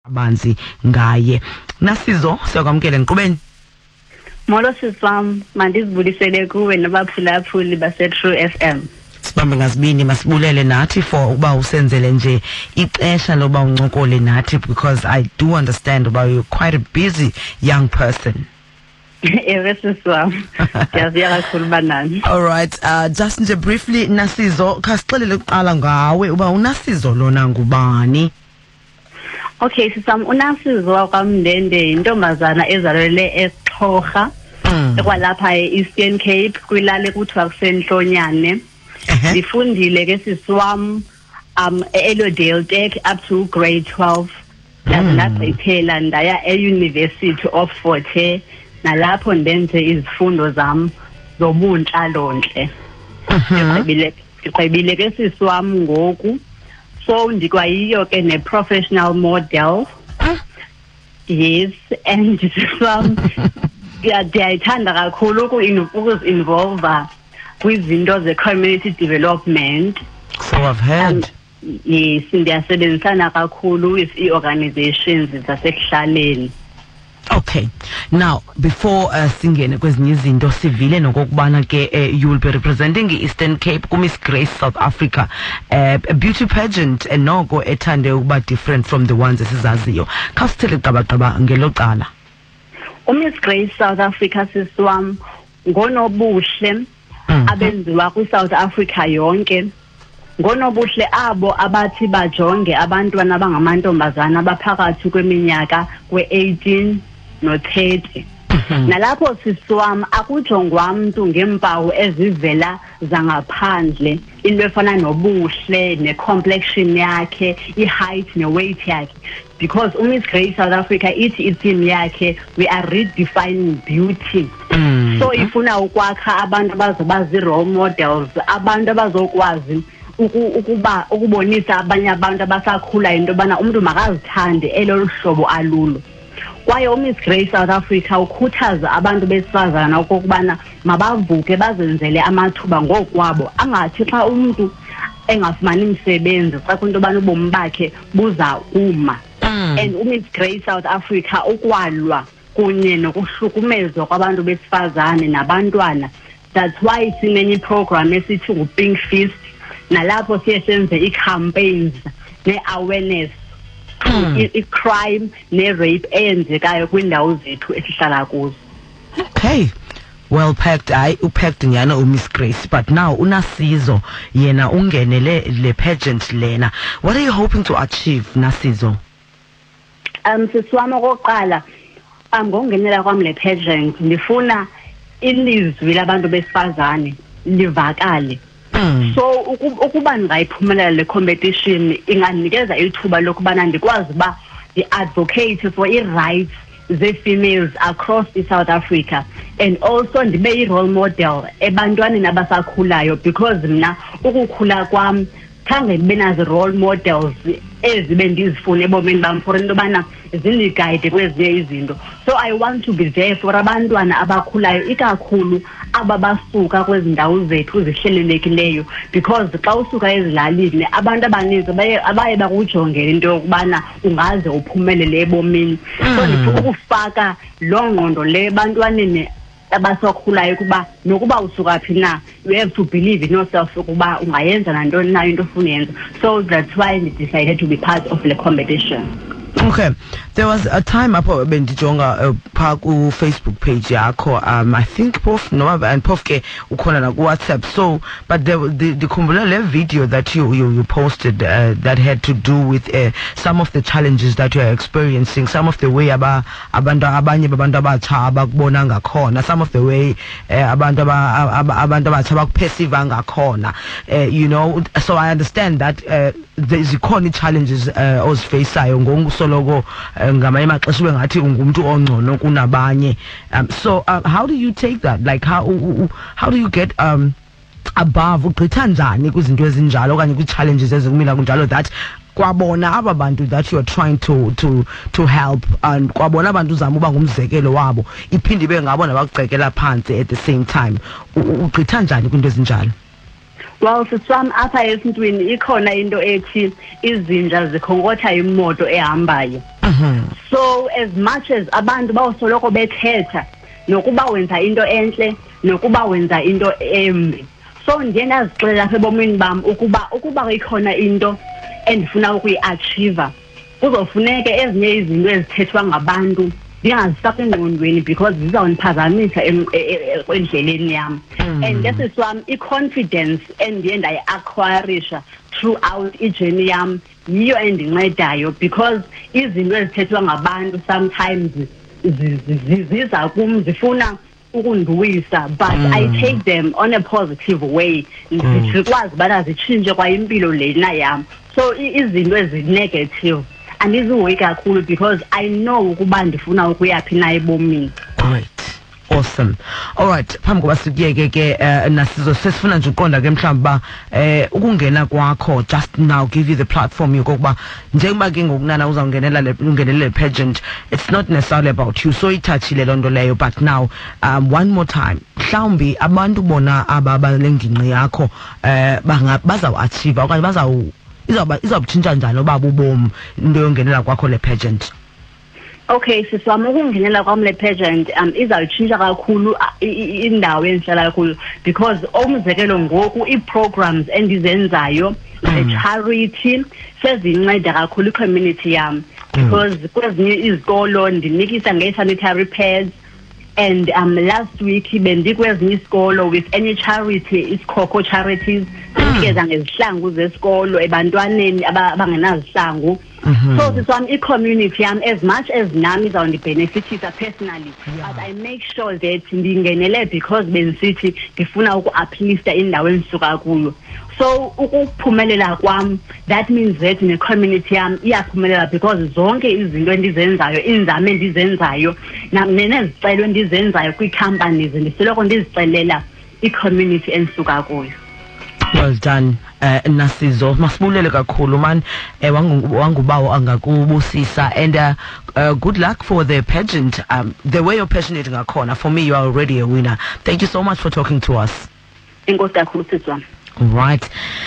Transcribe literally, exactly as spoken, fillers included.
banzi ngaye. Nasizo siyakwamkela Nkqubeni. Molo siswam mandizibulisele kuwe nabaphulaphuli base True F M. Sibambe ngazibini masibulele nathi for uba usenzele nje ixesha loba uncokole nathi, because I do understand about you're quite a busy young person. Ewe siswam. Ndiyaziya kakhulu banani. All right, uh just nje briefly Nasizo khasixelele uqala ngawe uba uNasizo lona ngubani? Okay, sisam uNasizo wakwamndende intombazana ezalelwe eXhorha ekwalapha eEastern Cape kwilale kuthiwa kusenhlonyane. Ndifundile ke siswam um eElodale Tech up to grade twelve. Ndazigqithela ndaya eUniversity of Fort Hare nalapho ndenze izifundo zam zobuntlalontle. Ndiqebile ndiqebile ke siswam ngoku. So ndikwayiyo ke ne professional model. Yes, and siswam ndiyayithanda kakhulu ukuzi-involve kwizinto ze-community development. So I've heard. Um, yes, ndiyasebenzisana kakhulu with i-organizations zasekuhlaleni. Okay, now before uh, singene kwezinye izinto sivile nokokubana ke uh, you will be representing i-Eastern Cape ku-Miss Grace South Africa, uh, a beauty pageant enoko ethande ukuba different from the ones esizaziyo. Khasithele qabaqaba ngelo cala. U-Miss Grace South Africa siswam ngonobuhle abenziwa kwi-South Africa yonke. Ngonobuhle abo abathi bajonge abantwana abangamantombazana abaphakathi kweminyaka kwe-eighteen no thirty. Nalapho siswam akujongwa mntu ngeempawu ezivela zangaphandle, into efana nobuhle ne-complexion yakhe, i-height ne-weight yakhe, because uMiss Grace South Africa ithi i-theme yakhe we are redefining beauty. So ifuna ukwakha abantu abazoba zii-role models, abantu abazokwazi ukuba ukubonisa abanye abantu abasakhula into yobana umntu makazithande elo hlobo alulo. Kwaye uMiss Grace South Africa ukhuthaza abantu besifazana okokubana mabavuke bazenzele amathuba ngokwabo, angathi xa umntu engafumani umsebenzi xa kwinto yobana ubomi bakhe buza uma. And uMiss Grace South Africa ukwalwa kunye nokuhlukumezwa kwabantu besifazane nabantwana. That's why sinenye program esithi ngu-Pink Fist, nalapho siye senze i-campaigns ne-awareness i-crime ne-rape eyenzekayo kwindawo zethu esihlala kuzo. Okay, well packed. I upacked nyana uMiss Grace, but now uNasizo yena ungenele le pageant lena. What are you hoping to achieve, Nasizo? Um siswami okokuqala um ngongenela kwami le pageant ndifuna ilizwi labantu besifazane livakale. So ukuba ndingayiphumelela le competition inganikeza ithuba lokubana ndikwazi uba ndi-advocate for i-rights ze-females across i-South Africa, and also ndibe i-role model ebantwaneni abasakhulayo, because mna ukukhula kwam khange ndibe nazi role models ezibe ndizifuna ebomini bam for into yobana zindigayide kwezinye izinto. So I want to be there for abantwana abakhulayo, ikakhulu aba basuka kwezi ndawo zethu zihlelelekileyo, because xa usuka ezilalini abantu abaninzi abaye bakujongela into yokubana ungaze uphumelele ebomini. So ndifuna ukufaka loo ngqondo le ebantwaneni abasakhulayo kuba nokuba usuka phi na, you have to believe in yourself ukuba ungayenza nantoni na into ofuna yenza. So that's why I decided to be part of the competition. Okay, there was a time apo bendijonga pha ku Facebook page yakho, um I think Prof Noma and Prof ke ukhona na ku WhatsApp. So but the the, the khumbula video that you you, you posted uh, that had to do with uh, some of the challenges that you are experiencing, some of the way aba abantu abanye babantu abatsha abakubona ngakhona, some of the way uh, abantu abantu abatsha bakuperceive ngakhona, uh, you know. So I understand that uh, there is economic challenges uh, ozifaceayo ngokusoloko ngamanye amaxesha bengathi ungumuntu ongcono kunabanye. Um so uh, how do you take that? Like how how do you get um above ugqitha njani kwizinto ezinjalo okanye kwi-challenges ezikumila kunjalo, that kwabona aba bantu that you are trying to to to help, and kwabona abantu zama uba ngumzekelo wabo iphinde ibe ngabona bakucekela phansi at the same time, ugqitha njani kwinto ezinjalo? Well, siswam apha esintwini ikhona into ethi izinja zikhonkotha imoto ehambayo. So as much as abantu bawusoloko bethetha nokuba wenza into enhle nokuba wenza into embi, so ndiye ndazixelela apha ebomini bam ukuba ukuba ikhona into endifuna ukuyi-achieve kuzofuneke ezinye izinto ezithethwa ngabantu ndingazifaki engqondweni because zizawundiphazamisa endleleni yam. And this is why i-confidence endiye ndayi-acquirisha throughout ijourney yam yiyo endincedayo, because izinto ezithethwa ngabantu sometimes ziza kum zifuna ukundiwisa, but mm. I take them on a positive way. Zikwazi bana zitshintshe kwa impilo lena yam. So izinto ezi-negative andizihoyi kakhulu because I know ukuba ndifuna ukuyaphi na ebomini. Great. Awesome. All right, phambi koba sikuyeke ke Nasizo sesifuna nje uqonda ke mhlawumbe ba eh ukungena kwakho just now give you the platform yokuba njengoba ke ngokunana uzawungenela le ungenele pageant, it's not necessarily about you, so ithathile lonto leyo, but now um one more time mhlawumbe abantu bona ababalengingqi yakho eh bazawu achieve okanye bazawu izawuba izawutshintsha njani obaba ubomi into yongenela kwakho le pageant? Okay, siswami ukungenela kwami le pageant um izawutshintsha kakhulu indawo endihlala kuyo, because umzekelo ngoku ii-programs endizenzayo ze-charity sezinceda kakhulu i-community yam, because kwezinye izikolo ndinikisa nge-sanitary pads. And um last week bendikwezinye isikolo with any charity, isikhokho charities, sinikeza ngezihlangu zesikolo ebantwaneni abangenazihlangu. So this one i-community yam, as much as nami izawundibenefitisa personally, but I make sure that ndingenele because bendisithi ndifuna uku-uplifta indawo endisuka kuyo. So ukuphumelela kwam, that means that ne-community yam iyaphumelela because zonke izinto endizenzayo, inzame endizenzayo nezicelo endizenzayo kwii-companies ndisoloko ndizicelela i-community endisuka kuyo. Well done. Uh, Nasizo masibulele kakhulu man eh wangubawo angakubusisa, and uh, uh, good luck for the pageant. Um, the way you're passionate ngakhona, for me you are already a winner. Thank you so much for talking to us. Enkosi kakhulu siswami. All right.